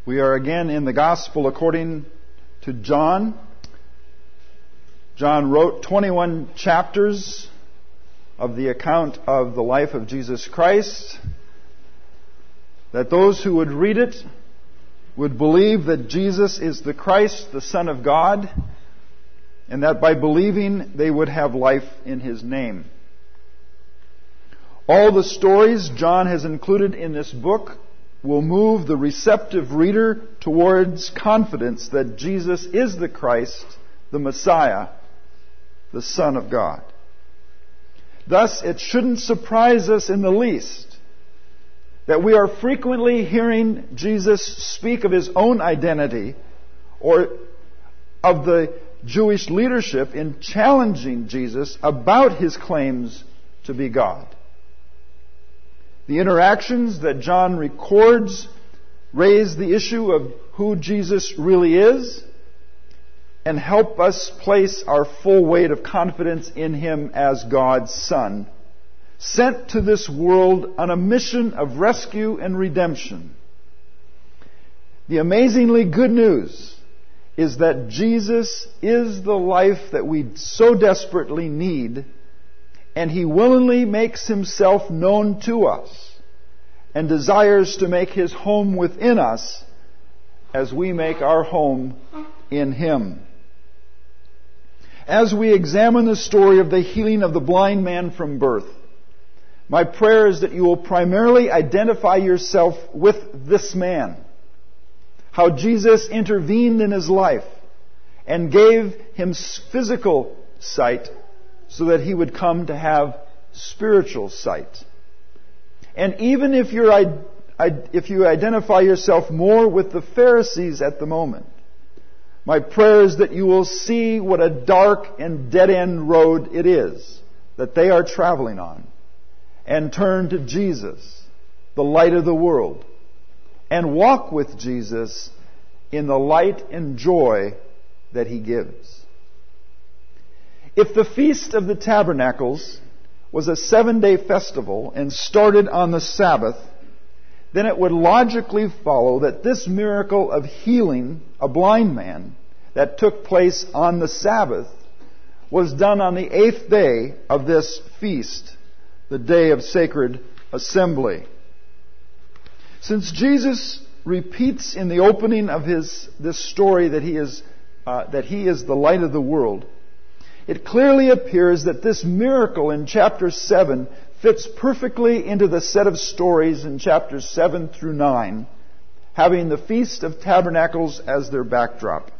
We are again in the Gospel according to John. John wrote 21 chapters of the account of the life of Jesus Christ, that those who would read it would believe that Jesus is the Christ, the Son of God, and that by believing they would have life in His name. All the stories John has included in this book will move the receptive reader towards confidence that Jesus is the Christ, the Messiah, the Son of God. Thus, it shouldn't surprise us in the least that we are frequently hearing Jesus speak of His own identity or of the Jewish leadership in challenging Jesus about His claims to be God. The interactions that John records raise the issue of who Jesus really is and help us place our full weight of confidence in Him as God's Son, sent to this world on a mission of rescue and redemption. The amazingly good news is that Jesus is the life that we so desperately need, and He willingly makes Himself known to us and desires to make His home within us as we make our home in Him. As we examine the story of the healing of the blind man from birth, my prayer is that you will primarily identify yourself with this man, how Jesus intervened in his life and gave him physical sight so that he would come to have spiritual sight. And even if you identify yourself more with the Pharisees at the moment, my prayer is that you will see what a dark and dead-end road it is that they are traveling on, and turn to Jesus, the light of the world, and walk with Jesus in the light and joy that He gives. If the Feast of the Tabernacles was a 7-day festival and started on the Sabbath, then it would logically follow that this miracle of healing a blind man that took place on the Sabbath was done on the 8th day of this feast, the day of sacred assembly. Since Jesus repeats in the opening of this story that He is the light of the world, it clearly appears that this miracle in chapter 7 fits perfectly into the set of stories in chapters 7 through 9, having the Feast of Tabernacles as their backdrop.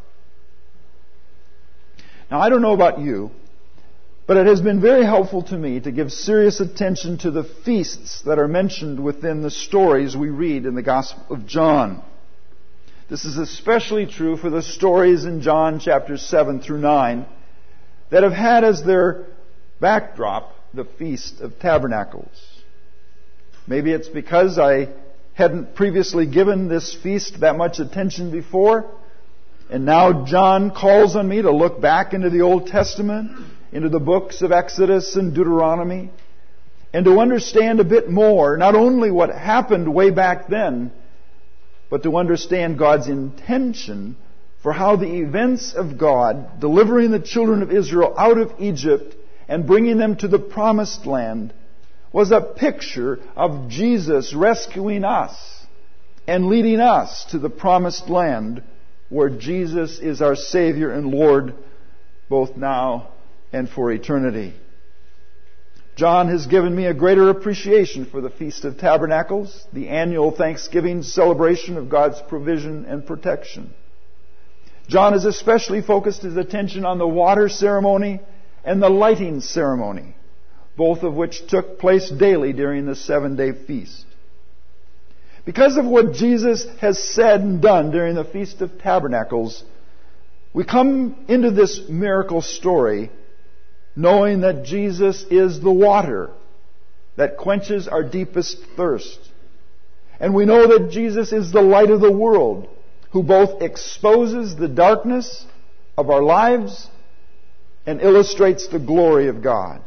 Now, I don't know about you, but it has been very helpful to me to give serious attention to the feasts that are mentioned within the stories we read in the Gospel of John. This is especially true for the stories in John chapters 7 through 9 that have had as their backdrop the Feast of Tabernacles. Maybe it's because I hadn't previously given this feast that much attention before, and now John calls on me to look back into the Old Testament, into the books of Exodus and Deuteronomy, and to understand a bit more, not only what happened way back then, but to understand God's intention for how the events of God, delivering the children of Israel out of Egypt and bringing them to the promised land, was a picture of Jesus rescuing us and leading us to the promised land where Jesus is our Savior and Lord both now and for eternity. John has given me a greater appreciation for the Feast of Tabernacles, the annual Thanksgiving celebration of God's provision and protection. John has especially focused his attention on the water ceremony and the lighting ceremony, both of which took place daily during the 7-day feast. Because of what Jesus has said and done during the Feast of Tabernacles, we come into this miracle story knowing that Jesus is the water that quenches our deepest thirst. And we know that Jesus is the light of the world, who both exposes the darkness of our lives and illustrates the glory of God.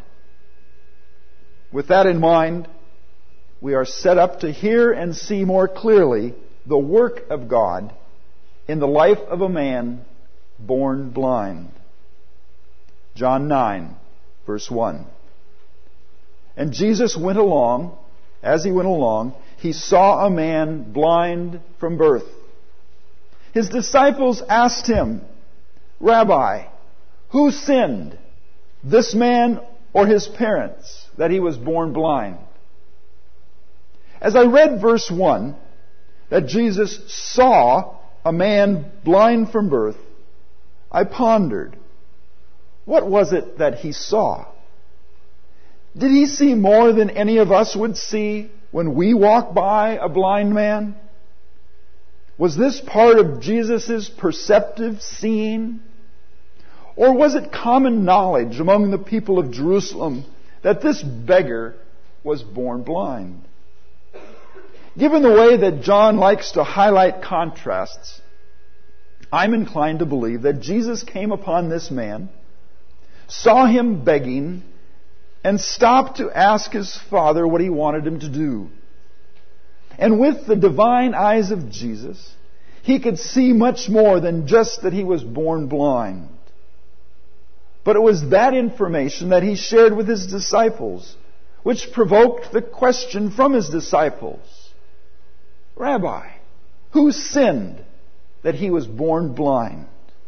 With that in mind, we are set up to hear and see more clearly the work of God in the life of a man born blind. John 9, verse 1. And Jesus went along. As he went along, he saw a man blind from birth. His disciples asked him, Rabbi, who sinned, this man or his parents, that he was born blind? As I read verse 1, that Jesus saw a man blind from birth, I pondered, what was it that he saw? Did he see more than any of us would see when we walk by a blind man? Was this part of Jesus' perceptive seeing? Or was it common knowledge among the people of Jerusalem that this beggar was born blind? Given the way that John likes to highlight contrasts, I'm inclined to believe that Jesus came upon this man, saw him begging, and stopped to ask his father what he wanted him to do. And with the divine eyes of Jesus, he could see much more than just that he was born blind. But it was that information that he shared with his disciples, which provoked the question from his disciples, Rabbi, who sinned that he was born blind?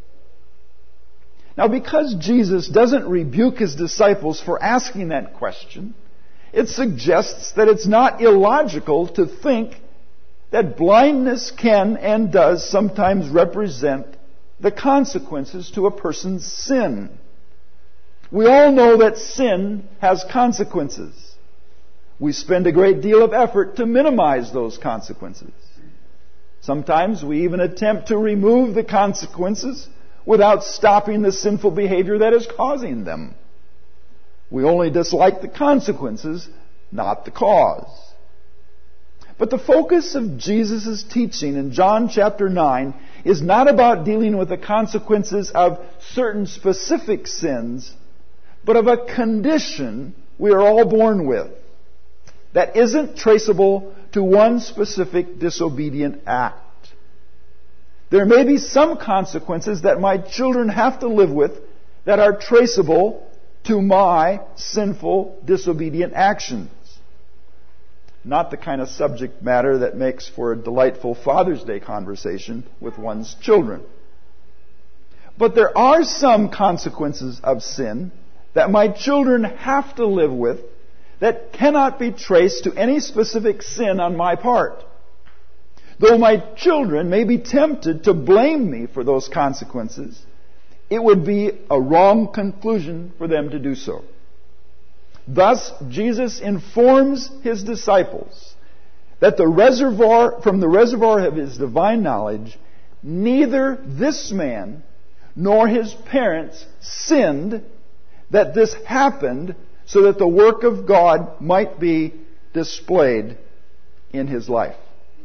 Now, because Jesus doesn't rebuke his disciples for asking that question, it suggests that it's not illogical to think that blindness can and does sometimes represent the consequences to a person's sin. We all know that sin has consequences. We spend a great deal of effort to minimize those consequences. Sometimes we even attempt to remove the consequences without stopping the sinful behavior that is causing them. We only dislike the consequences, not the cause. But the focus of Jesus' teaching in John chapter 9 is not about dealing with the consequences of certain specific sins, but of a condition we are all born with that isn't traceable to one specific disobedient act. There may be some consequences that my children have to live with that are traceable to my sinful, disobedient actions. Not the kind of subject matter that makes for a delightful Father's Day conversation with one's children. But there are some consequences of sin that my children have to live with that cannot be traced to any specific sin on my part. Though my children may be tempted to blame me for those consequences, it would be a wrong conclusion for them to do so. Thus, Jesus informs his disciples that from the reservoir of his divine knowledge, neither this man nor his parents sinned, that this happened so that the work of God might be displayed in his life.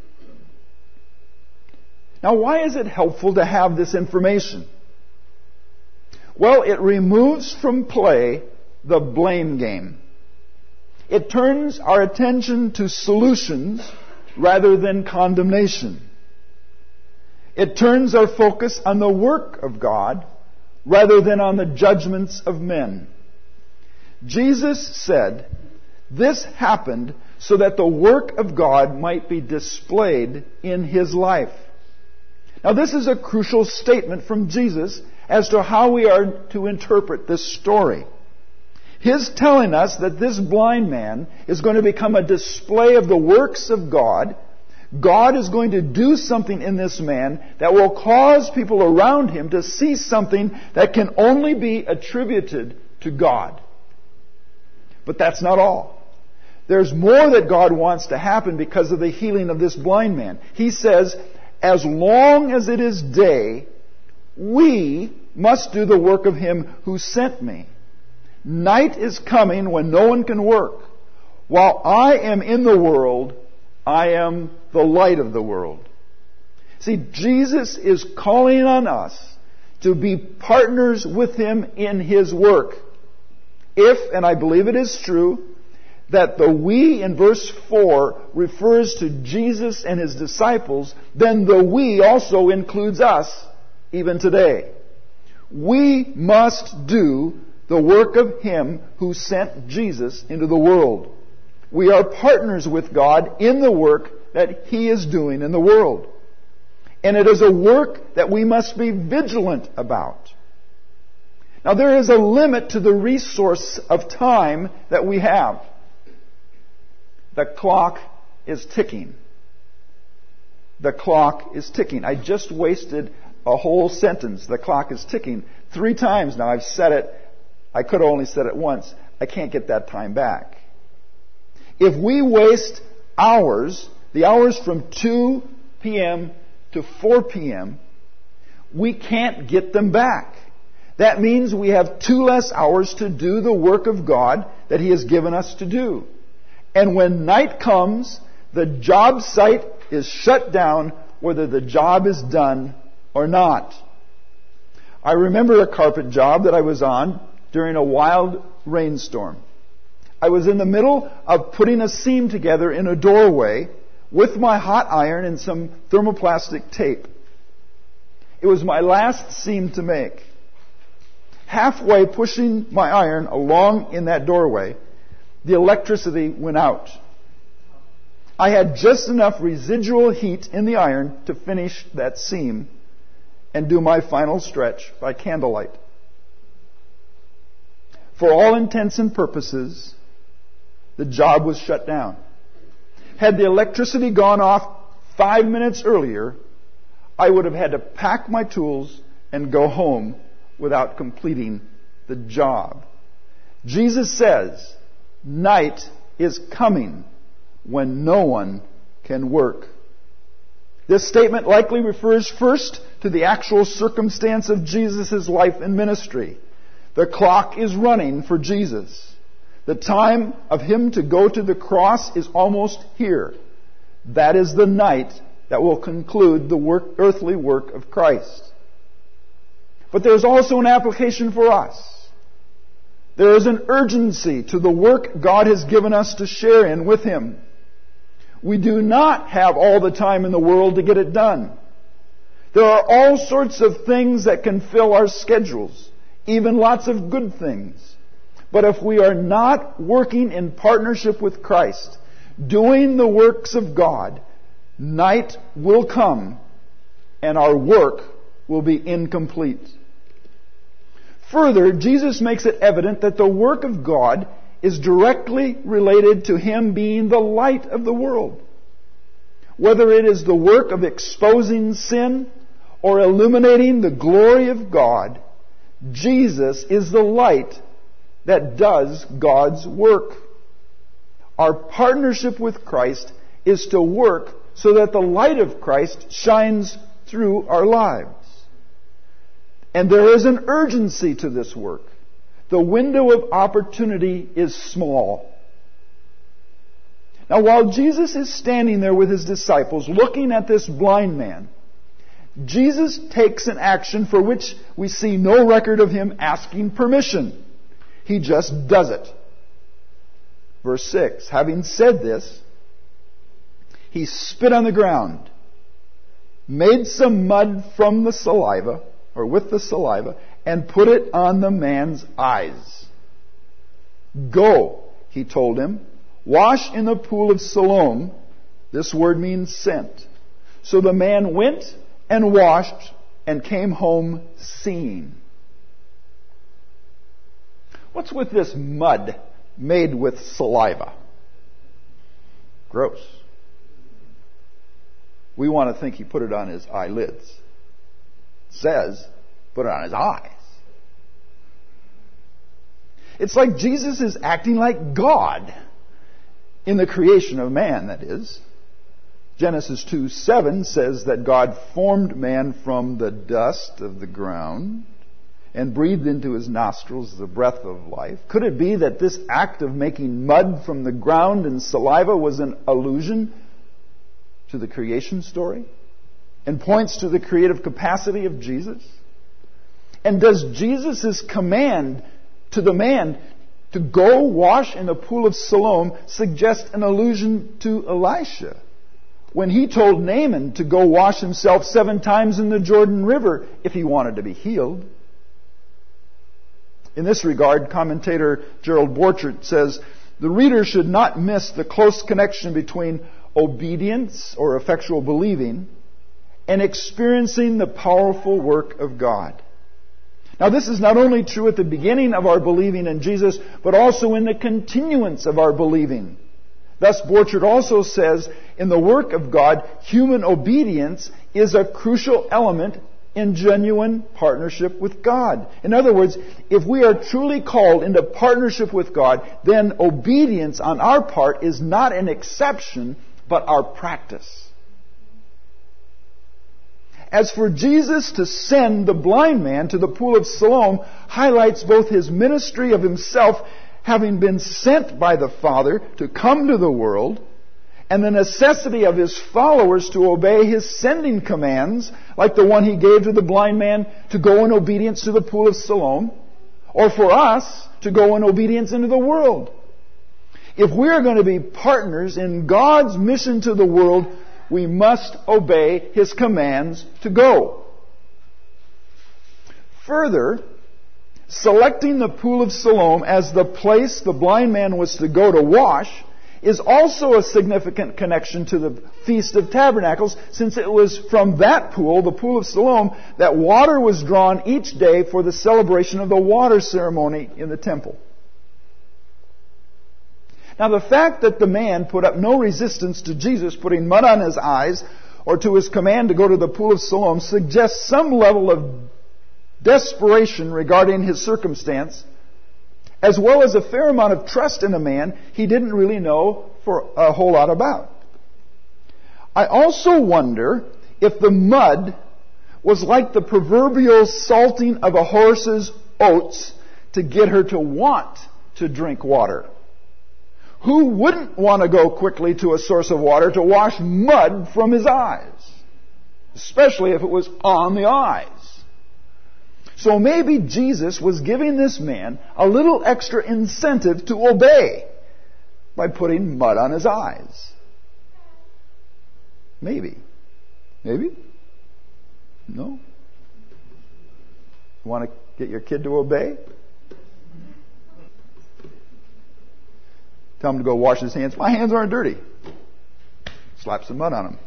Now, why is it helpful to have this information? Well, it removes from play the blame game. It turns our attention to solutions rather than condemnation. It turns our focus on the work of God rather than on the judgments of men. Jesus said, this happened so that the work of God might be displayed in his life. Now, this is a crucial statement from Jesus as to how we are to interpret this story. His telling us that this blind man is going to become a display of the works of God. God is going to do something in this man that will cause people around him to see something that can only be attributed to God. But that's not all. There's more that God wants to happen because of the healing of this blind man. He says, as long as it is day, we must do the work of him who sent me. Night is coming when no one can work. While I am in the world, I am the light of the world. See, Jesus is calling on us to be partners with him in his work. If, and I believe it is true, that the we in verse 4 refers to Jesus and His disciples, then the we also includes us even today. We must do the work of Him who sent Jesus into the world. We are partners with God in the work that He is doing in the world. And it is a work that we must be vigilant about. Now there is a limit to the resource of time that we have. The clock is ticking. The clock is ticking. I just wasted a whole sentence. The clock is ticking 3 times now. I've said it. I could have only said it once. I can't get that time back. If we waste hours, the hours from 2 p.m. to 4 p.m., we can't get them back. That means we have 2 less hours to do the work of God that He has given us to do. And when night comes, the job site is shut down whether the job is done or not. I remember a carpet job that I was on during a wild rainstorm. I was in the middle of putting a seam together in a doorway with my hot iron and some thermoplastic tape. It was my last seam to make. Halfway pushing my iron along in that doorway, the electricity went out. I had just enough residual heat in the iron to finish that seam and do my final stretch by candlelight. For all intents and purposes, the job was shut down. Had the electricity gone off 5 minutes earlier, I would have had to pack my tools and go home without completing the job. Jesus says, night is coming when no one can work. This statement likely refers first to the actual circumstance of Jesus' life and ministry. The clock is running for Jesus. The time of Him to go to the cross is almost here. That is the night that will conclude the earthly work of Christ. But there is also an application for us. There is an urgency to the work God has given us to share in with Him. We do not have all the time in the world to get it done. There are all sorts of things that can fill our schedules, even lots of good things. But if we are not working in partnership with Christ, doing the works of God, night will come and our work will be incomplete. Further, Jesus makes it evident that the work of God is directly related to Him being the light of the world. Whether it is the work of exposing sin or illuminating the glory of God, Jesus is the light that does God's work. Our partnership with Christ is to work so that the light of Christ shines through our lives. And there is an urgency to this work. The window of opportunity is small. Now, while Jesus is standing there with His disciples looking at this blind man, Jesus takes an action for which we see no record of Him asking permission. He just does it. Verse 6, having said this, He spit on the ground, made some mud from the saliva, or with the saliva, and put it on the man's eyes. Go, He told him, wash in the pool of Siloam. This word means sent. So the man went and washed and came home seeing. What's with this mud made with saliva? Gross. We want to think He put it on His eyelids. It says, put it on His eyes. It's like Jesus is acting like God in the creation of man, that is. Genesis 2:7 says that God formed man from the dust of the ground and breathed into his nostrils the breath of life. Could it be that this act of making mud from the ground and saliva was an allusion to the creation story and points to the creative capacity of Jesus? And does Jesus' command to the man To go wash in the pool of Siloam suggests an allusion to Elisha, when he told Naaman to go wash himself 7 times in the Jordan River if he wanted to be healed. In this regard, commentator Gerald Borchert says, the reader should not miss the close connection between obedience or effectual believing and experiencing the powerful work of God. Now, this is not only true at the beginning of our believing in Jesus, but also in the continuance of our believing. Thus, Borchert also says, in the work of God, human obedience is a crucial element in genuine partnership with God. In other words, if we are truly called into partnership with God, then obedience on our part is not an exception, but our practice. As for Jesus to send the blind man to the pool of Siloam highlights both his ministry of himself having been sent by the Father to come to the world, and the necessity of his followers to obey his sending commands, like the one he gave to the blind man to go in obedience to the pool of Siloam, or for us to go in obedience into the world. If we are going to be partners in God's mission to the world, we must obey his commands to go. Further, selecting the pool of Siloam as the place the blind man was to go to wash is also a significant connection to the Feast of Tabernacles, since it was from that pool, the pool of Siloam, that water was drawn each day for the celebration of the water ceremony in the temple. Now, the fact that the man put up no resistance to Jesus putting mud on his eyes or to his command to go to the pool of Siloam suggests some level of desperation regarding his circumstance, as well as a fair amount of trust in a man he didn't really know for a whole lot about. I also wonder if the mud was like the proverbial salting of a horse's oats to get her to want to drink water. Who wouldn't want to go quickly to a source of water to wash mud from his eyes? Especially if it was on the eyes. So maybe Jesus was giving this man a little extra incentive to obey by putting mud on his eyes. Maybe. Maybe? No? You want to get your kid to obey? Tell him to go wash his hands. My hands aren't dirty. Slap some mud on them.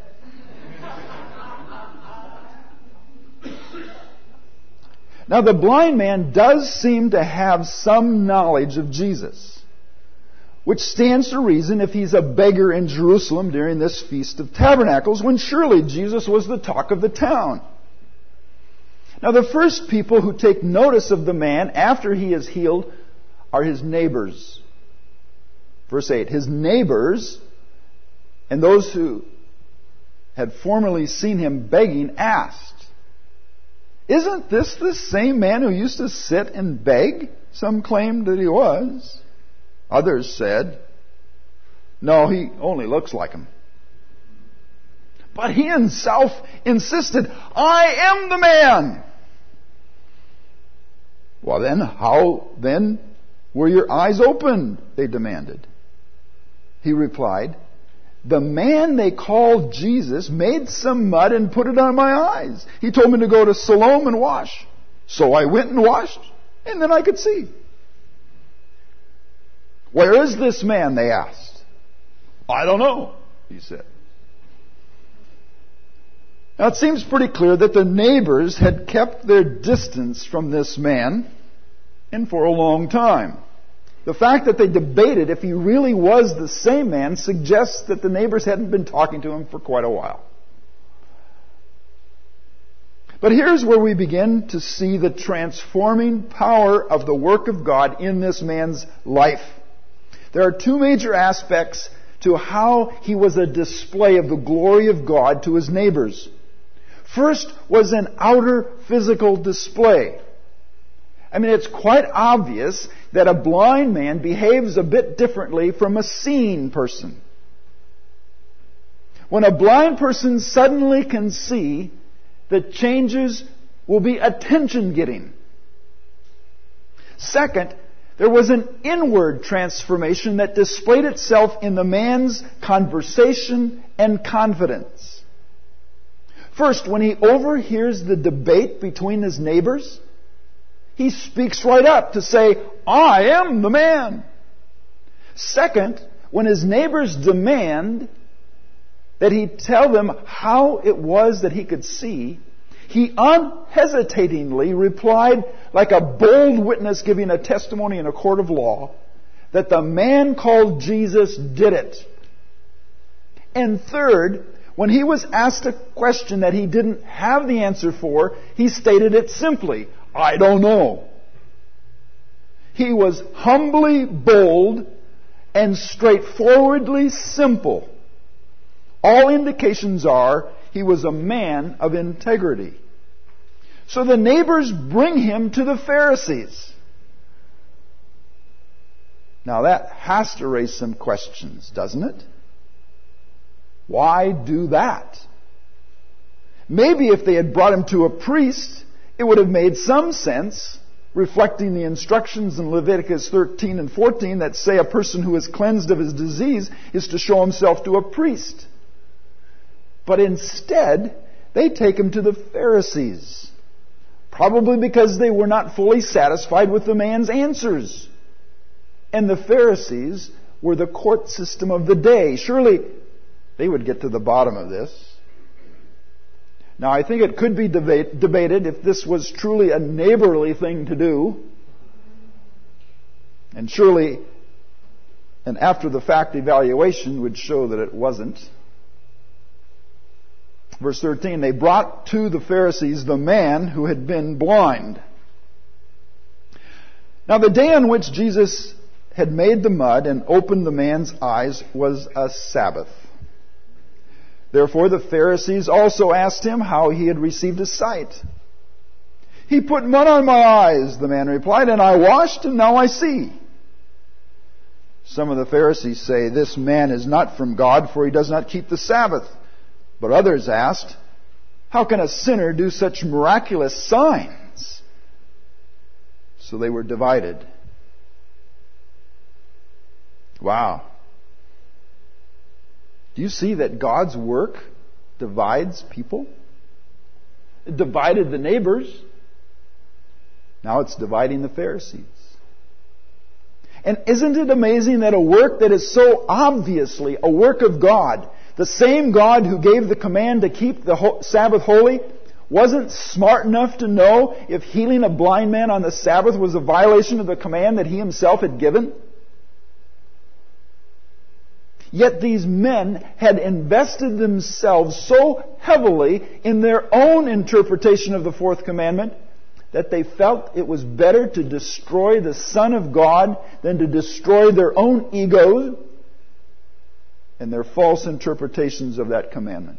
Now, the blind man does seem to have some knowledge of Jesus, which stands to reason if he's a beggar in Jerusalem during this Feast of Tabernacles, when surely Jesus was the talk of the town. Now, the first people who take notice of the man after he is healed are his neighbors. Verse 8, his neighbors and those who had formerly seen him begging asked, "Isn't this the same man who used to sit and beg?" Some claimed that he was. Others said, "No, he only looks like him." But he himself insisted, "I am the man." "Well then, how then were your eyes opened?" they demanded. He replied, "The man they called Jesus made some mud and put it on my eyes. He told me to go to Siloam and wash. So I went and washed, and then I could see." "Where is this man?" they asked. "I don't know," he said. Now it seems pretty clear that the neighbors had kept their distance from this man, and for a long time. The fact that they debated if he really was the same man suggests that the neighbors hadn't been talking to him for quite a while. But here's where we begin to see the transforming power of the work of God in this man's life. There are two major aspects to how he was a display of the glory of God to his neighbors. First was an outer physical display. I mean, it's quite obvious that a blind man behaves a bit differently from a seeing person. When a blind person suddenly can see, the changes will be attention-getting. Second, There was an inward transformation that displayed itself in the man's conversation and confidence. First, when he overhears the debate between his neighbors, he speaks right up to say, "I am the man." Second, when his neighbors demand that he tell them how it was that he could see, he unhesitatingly replied, like a bold witness giving a testimony in a court of law, that the man called Jesus did it. And third, when he was asked a question that he didn't have the answer for, he stated it simply, "I don't know." He was humbly bold and straightforwardly simple. All indications are he was a man of integrity. So the neighbors bring him to the Pharisees. Now that has to raise some questions, doesn't it? Why do that? Maybe if they had brought him to a priest, it would have made some sense, reflecting the instructions in Leviticus 13 and 14 that say a person who is cleansed of his disease is to show himself to a priest. But instead, they take him to the Pharisees, probably because they were not fully satisfied with the man's answers. And the Pharisees were the court system of the day. Surely they would get to the bottom of this. Now, I think it could be debated if this was truly a neighborly thing to do. And surely an after-the-fact evaluation would show that it wasn't. Verse 13, they brought to the Pharisees the man who had been blind. Now, the day on which Jesus had made the mud and opened the man's eyes was a Sabbath. Therefore the Pharisees also asked him how he had received his sight. "He put mud on my eyes," the man replied, "and I washed, and now I see." Some of the Pharisees say, "This man is not from God, for he does not keep the Sabbath." But others asked, "How can a sinner do such miraculous signs?" So they were divided. Wow. Do you see that God's work divides people? It divided the neighbors. Now it's dividing the Pharisees. And isn't it amazing that a work that is so obviously a work of God, the same God who gave the command to keep the Sabbath holy, wasn't smart enough to know if healing a blind man on the Sabbath was a violation of the command that he himself had given? Yet these men had invested themselves so heavily in their own interpretation of the fourth commandment that they felt it was better to destroy the Son of God than to destroy their own egos and their false interpretations of that commandment.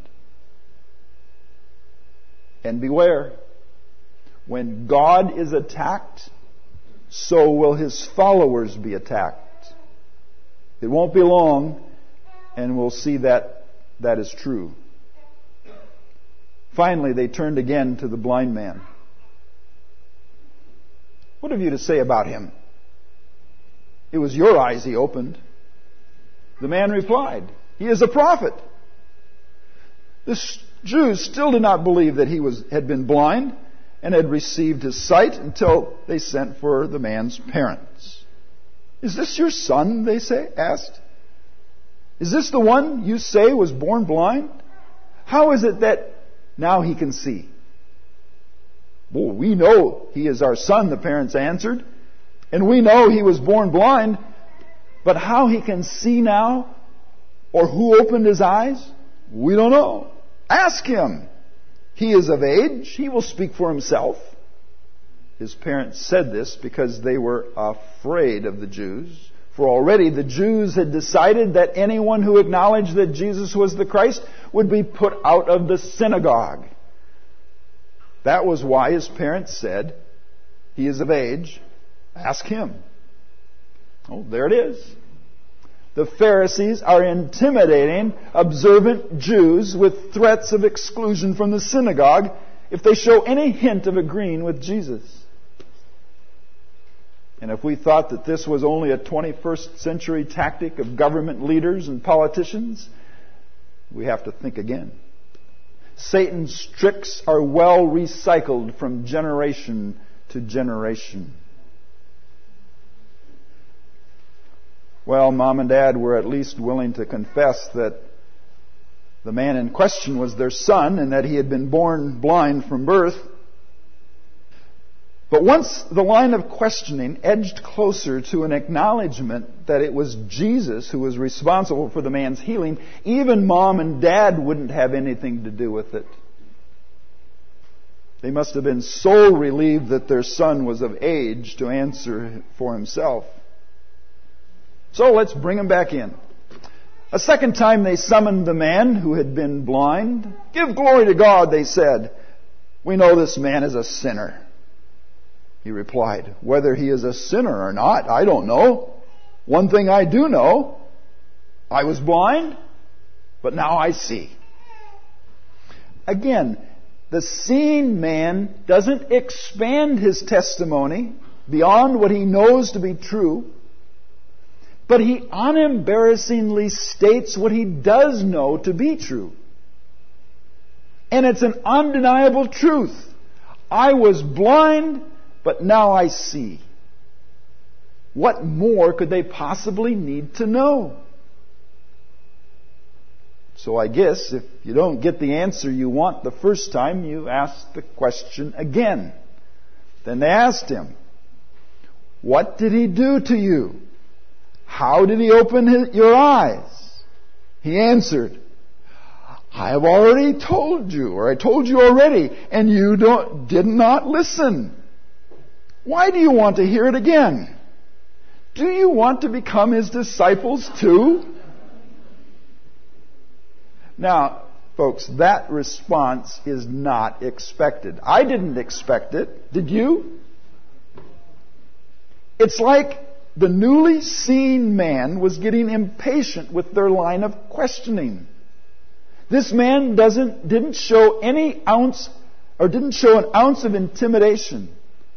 And beware, when God is attacked, so will His followers be attacked. It won't be long, and we'll see that that is true. Finally, they turned again to the blind man. "What have you to say about him? It was your eyes he opened." The man replied, "He is a prophet." The Jews still did not believe that he had been blind and had received his sight until they sent for the man's parents. "Is this your son?" they asked. "Is this the one you say was born blind? How is it that now he can see?" "Well, we know he is our son," the parents answered, "and we know he was born blind, but how he can see now, or who opened his eyes, we don't know. Ask him. He is of age. He will speak for himself." His parents said this because they were afraid of the Jews. For already the Jews had decided that anyone who acknowledged that Jesus was the Christ would be put out of the synagogue. That was why his parents said, "He is of age. Ask him." Oh, there it is. The Pharisees are intimidating observant Jews with threats of exclusion from the synagogue if they show any hint of agreeing with Jesus. And if we thought that this was only a 21st century tactic of government leaders and politicians, we have to think again. Satan's tricks are well recycled from generation to generation. Well, Mom and Dad were at least willing to confess that the man in question was their son and that he had been born blind from birth. But once the line of questioning edged closer to an acknowledgement that it was Jesus who was responsible for the man's healing, even Mom and Dad wouldn't have anything to do with it. They must have been so relieved that their son was of age to answer for himself. So let's bring him back in. A second time they summoned the man who had been blind. "Give glory to God," they said. "We know this man is a sinner." He replied, "Whether he is a sinner or not, I don't know. One thing I do know, I was blind, but now I see." Again, the seeing man doesn't expand his testimony beyond what he knows to be true, but he unembarrassingly states what he does know to be true. And it's an undeniable truth. I was blind, but now I see. What more could they possibly need to know? So I guess if you don't get the answer you want the first time, you ask the question again. Then they asked him, "What did he do to you? How did he open your eyes?" He answered, "I have already told you, or I told you already, and you did not listen. Why do you want to hear it again? Do you want to become his disciples too?" Now, folks, that response is not expected. I didn't expect it. Did you? It's like the newly seen man was getting impatient with their line of questioning. This man didn't show an ounce of intimidation.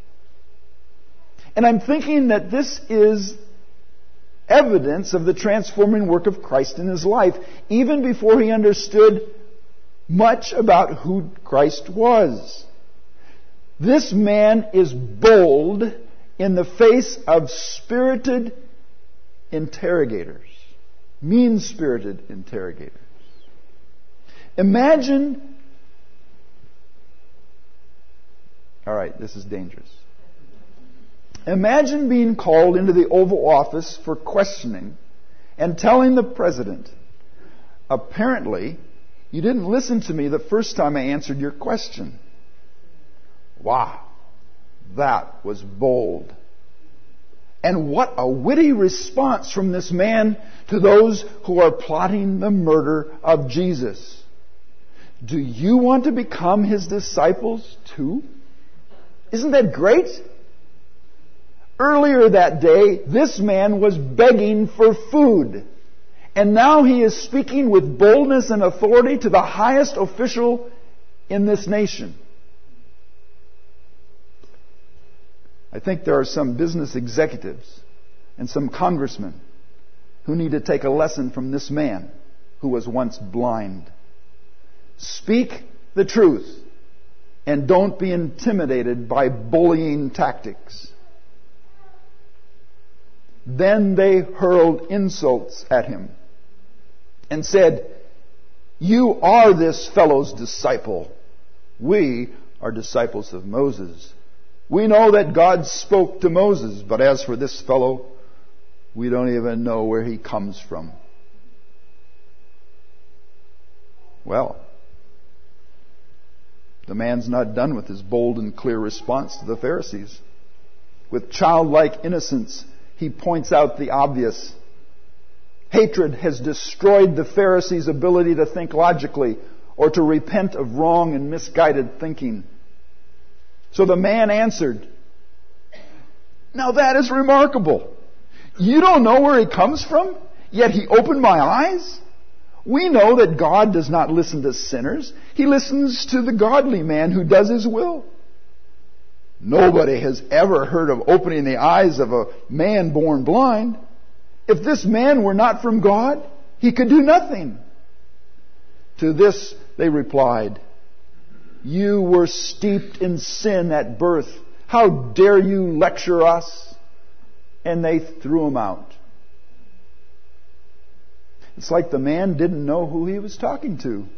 And I'm thinking that this is evidence of the transforming work of Christ in his life, even before he understood much about who Christ was. This man is bold in the face of spirited interrogators, mean-spirited interrogators. Imagine, all right, this is dangerous. Imagine being called into the Oval Office for questioning and telling the president, "Apparently, you didn't listen to me the first time I answered your question." Wow, that was bold. And what a witty response from this man to those who are plotting the murder of Jesus. Do you want to become his disciples too? Isn't that great? Earlier that day, this man was begging for food. And now he is speaking with boldness and authority to the highest official in this nation. I think there are some business executives and some congressmen who need to take a lesson from this man who was once blind. Speak the truth and don't be intimidated by bullying tactics. Then they hurled insults at him and said, "You are this fellow's disciple. We are disciples of Moses. We know that God spoke to Moses, but as for this fellow, we don't even know where he comes from." Well, the man's not done with his bold and clear response to the Pharisees. With childlike innocence, he points out the obvious. Hatred has destroyed the Pharisees' ability to think logically or to repent of wrong and misguided thinking. So the man answered, "Now that is remarkable. You don't know where he comes from, yet he opened my eyes? We know that God does not listen to sinners. He listens to the godly man who does his will." Nobody has ever heard of opening the eyes of a man born blind. If this man were not from God, he could do nothing." To this they replied, "You were steeped in sin at birth. How dare you lecture us?" And they threw him out. It's like the man didn't know who he was talking to.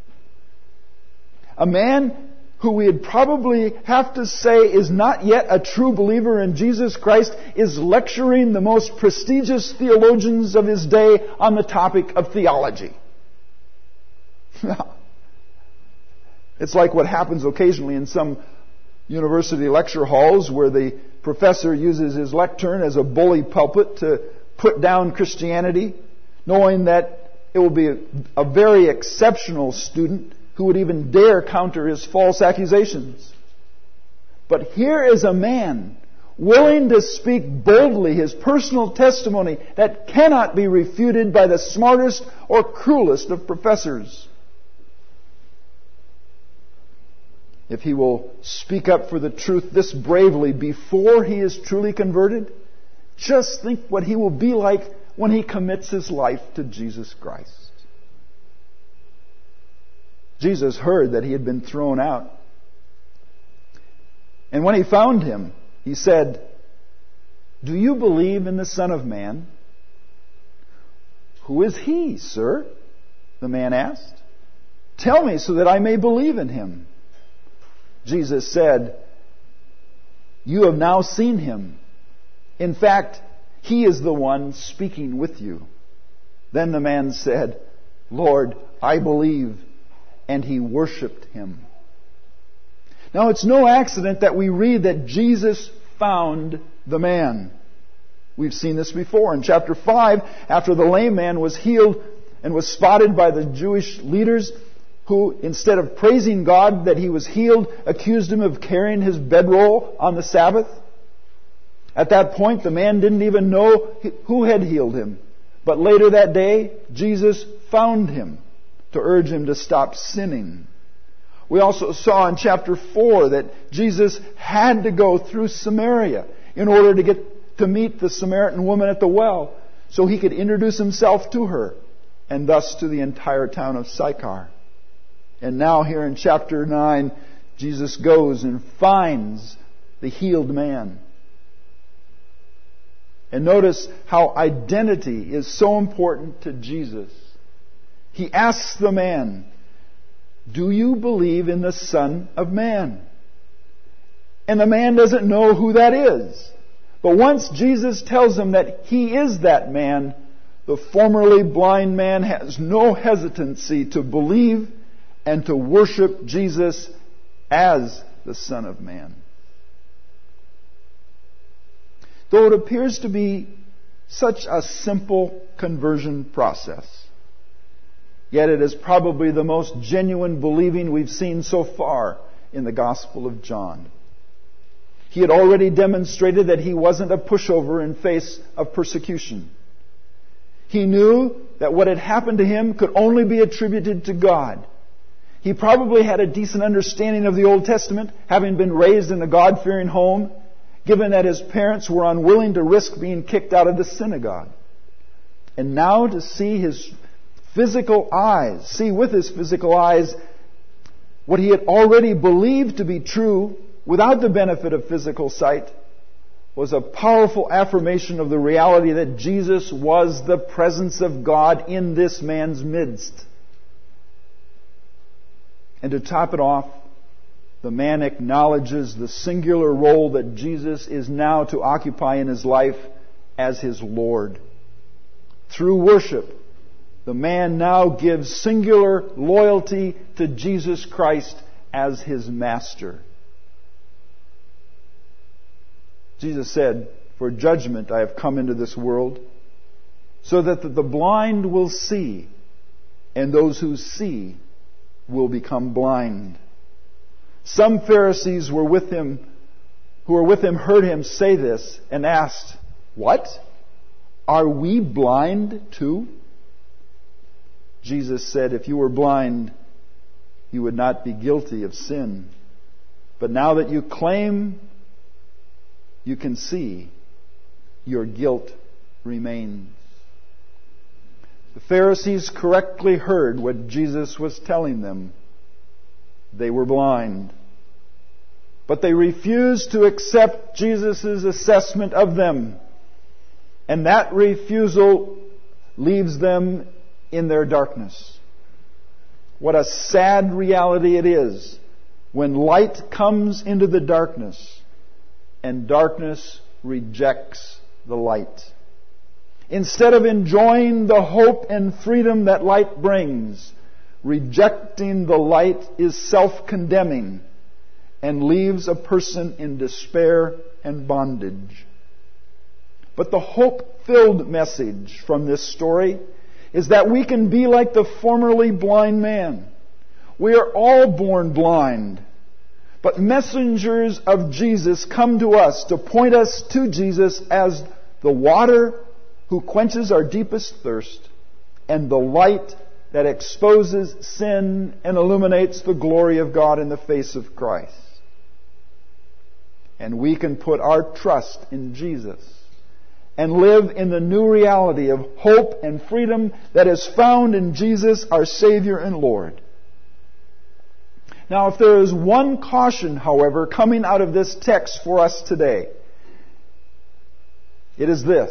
A man who we'd probably have to say is not yet a true believer in Jesus Christ is lecturing the most prestigious theologians of his day on the topic of theology. It's like what happens occasionally in some university lecture halls where the professor uses his lectern as a bully pulpit to put down Christianity, knowing that it will be a very exceptional student who would even dare counter his false accusations. But here is a man willing to speak boldly his personal testimony that cannot be refuted by the smartest or cruelest of professors. If he will speak up for the truth this bravely before he is truly converted, just think what he will be like when he commits his life to Jesus Christ. Jesus heard that he had been thrown out. And when he found him, he said, "Do you believe in the Son of Man?" "Who is he, sir?" the man asked. "Tell me so that I may believe in him." Jesus said, "You have now seen him. In fact, he is the one speaking with you." Then the man said, "Lord, I believe." And he worshipped him. Now it's no accident that we read that Jesus found the man. We've seen this before. In chapter 5, after the lame man was healed and was spotted by the Jewish leaders, who, instead of praising God that he was healed, accused him of carrying his bedroll on the Sabbath. At that point, the man didn't even know who had healed him. But later that day, Jesus found him to urge him to stop sinning. We also saw in chapter 4 that Jesus had to go through Samaria in order to get to meet the Samaritan woman at the well, so he could introduce himself to her, and thus to the entire town of Sychar. And now here in chapter 9, Jesus goes and finds the healed man. And notice how identity is so important to Jesus. He asks the man, "Do you believe in the Son of Man?" And the man doesn't know who that is. But once Jesus tells him that he is that man, the formerly blind man has no hesitancy to believe and to worship Jesus as the Son of Man. Though it appears to be such a simple conversion process, yet it is probably the most genuine believing we've seen so far in the Gospel of John. He had already demonstrated that he wasn't a pushover in face of persecution. He knew that what had happened to him could only be attributed to God. He probably had a decent understanding of the Old Testament, having been raised in a God-fearing home, given that his parents were unwilling to risk being kicked out of the synagogue. And now to see with his physical eyes, what he had already believed to be true without the benefit of physical sight, was a powerful affirmation of the reality that Jesus was the presence of God in this man's midst. And to top it off, the man acknowledges the singular role that Jesus is now to occupy in his life as his Lord. Through worship, the man now gives singular loyalty to Jesus Christ as his master. Jesus said, "For judgment I have come into this world, so that the blind will see, and those who see will become blind." Some Pharisees who were with him heard him say this and asked, "What? Are we blind too?" Jesus said, "If you were blind, you would not be guilty of sin. But now that you claim you can see your guilt remains. The Pharisees correctly heard what Jesus was telling them. They were blind. But they refused to accept Jesus' assessment of them. And that refusal leaves them in their darkness. What a sad reality it is when light comes into the darkness and darkness rejects the light. Instead of enjoying the hope and freedom that light brings, rejecting the light is self-condemning and leaves a person in despair and bondage. But the hope-filled message from this story is that we can be like the formerly blind man. We are all born blind. But messengers of Jesus come to us to point us to Jesus as the water who quenches our deepest thirst and the light that exposes sin and illuminates the glory of God in the face of Christ. And we can put our trust in Jesus and live in the new reality of hope and freedom that is found in Jesus, our Savior and Lord. Now, if there is one caution, however, coming out of this text for us today, it is this.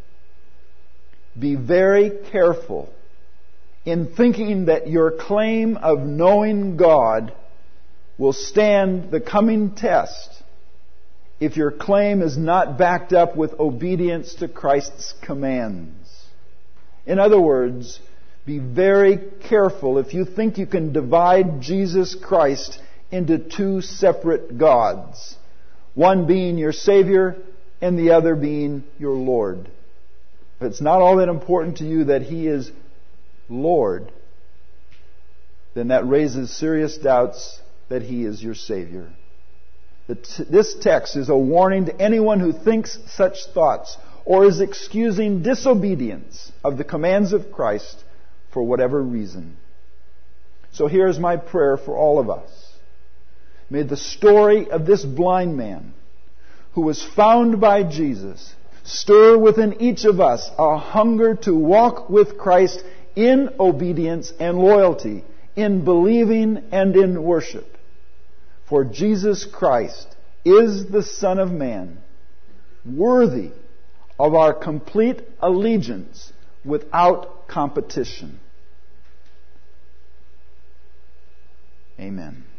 Be very careful in thinking that your claim of knowing God will stand the coming test if your claim is not backed up with obedience to Christ's commands. In other words, be very careful if you think you can divide Jesus Christ into two separate gods, one being your Savior and the other being your Lord. If it's not all that important to you that He is Lord, then that raises serious doubts that He is your Savior. This text is a warning to anyone who thinks such thoughts or is excusing disobedience of the commands of Christ for whatever reason. So here's my prayer for all of us. May the story of this blind man who was found by Jesus stir within each of us a hunger to walk with Christ in obedience and loyalty, in believing and in worship. For Jesus Christ is the Son of Man, worthy of our complete allegiance without competition. Amen.